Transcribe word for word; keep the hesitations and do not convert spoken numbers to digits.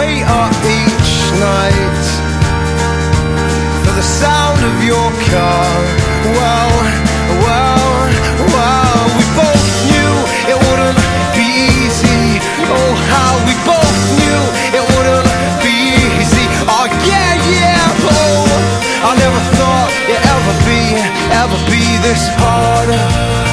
stay up each night for the sound of your car. Well, well, well, we both knew it wouldn't be easy. Oh, how we both knew it wouldn't be easy. Oh, yeah, yeah, oh, I never thought it'd ever be, ever be this hard.